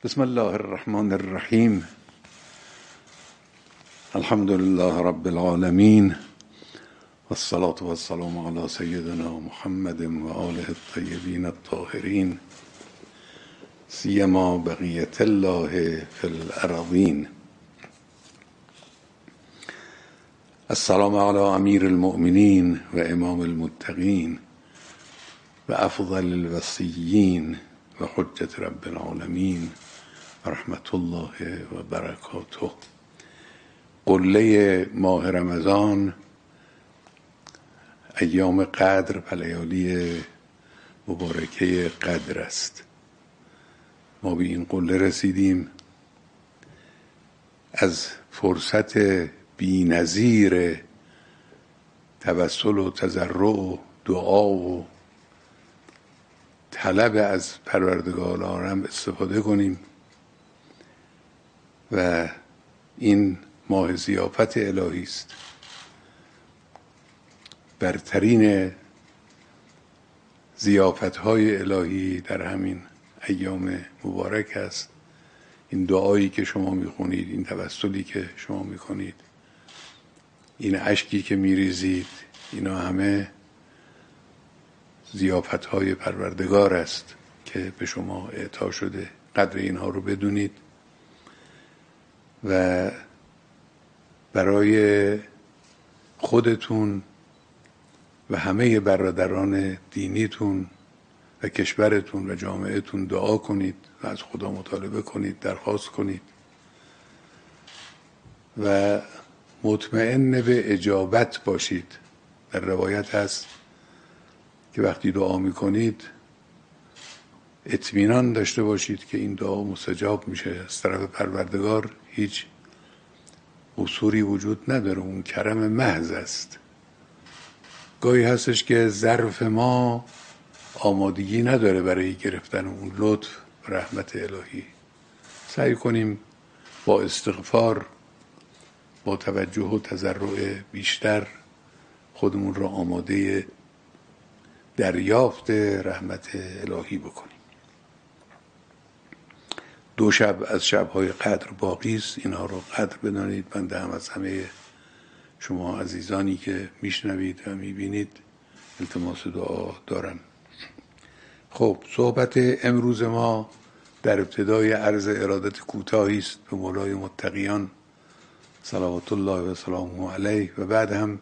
بسم الله الرحمن الرحیم. الحمد لله رب العالمین والصلاة والسلام علی سیدنا محمد و آله الطیبین الطاهرین سیما بقیة الله فی الارضین. السلام علی امیر المؤمنین و امام المتقین و افضل الوصیین و حجة رب العالمین و رحمت الله و برکاته. قله ماه رمضان، ایام قدر و لیالی مبارکه قدر است. ما به این قله رسیدیم از فرصت بی‌نظیر توسل و تضرع و دعا و طلب از پروردگار عالم استفاده کنیم و این ماه ضیافت الهی است. برترین ضیافت‌های الهی در همین ایام مبارک است. این دعایی که شما میخونید، این توسلی که شما میکنید، این اشکی که میریزید، اینا همه ضیافت‌های پروردگار است که به شما اعطا شده. قدر اینها رو بدونید و برای خودتون و همه برادران دینیتون و کشورتون و جامعهتون دعا کنید و از خدا مطالبه کنید، درخواست کنید و مطمئن به اجابت باشید. در روایت هست که وقتی دعا میکنید اطمینان داشته باشید که این دعا مستجاب میشه از طرف پروردگار. هیچ قصوری وجود نداره، اون کرم محض است. گاهی هستش که ظرف ما آمادگی نداره برای گرفتن اون لطف و رحمت الهی. سعی کنیم با استغفار، با توجه و تضرع بیشتر خودمون را آماده دریافت رحمت الهی بکنیم. 2 شب از شب‌های قدر باقی است. اینها رو قدر بدانید. بنده هم از همه شما عزیزانی که میشنوید و میبینید التماس دعا دارم. خب، صحبت امروز ما در ابتدای عرض ارادت کوتاهی است به مولای متقیان صلوات الله و سلامه علیه و بعد هم